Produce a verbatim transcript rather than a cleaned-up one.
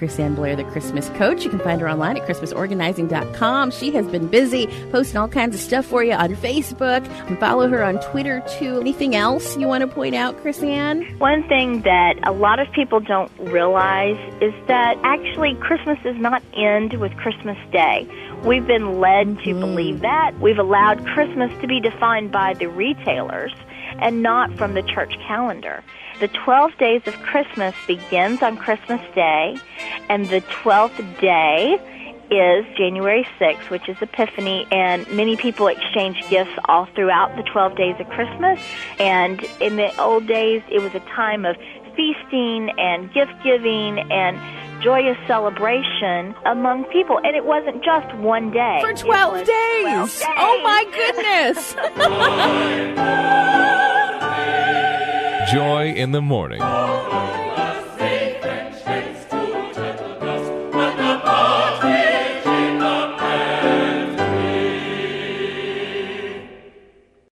Chrisanne Blair, the Christmas Coach. You can find her online at christmas organizing dot com. She has been busy posting all kinds of stuff for you on Facebook. And follow her on Twitter, too. Anything else you want to point out, Chrisanne? One thing that a lot of people don't realize is that actually Christmas does not end with Christmas Day. We've been led to Mm. believe that. We've allowed Christmas to be defined by the retailers and not from the church calendar. The twelve days of Christmas begins on Christmas Day, and the twelfth day is January sixth, which is Epiphany, and many people exchange gifts all throughout the twelve days of Christmas. And in the old days, it was a time of feasting and gift-giving and joyous celebration among people. And it wasn't just one day. For twelve It was days. twelve days. Oh, my goodness. Joy in the morning.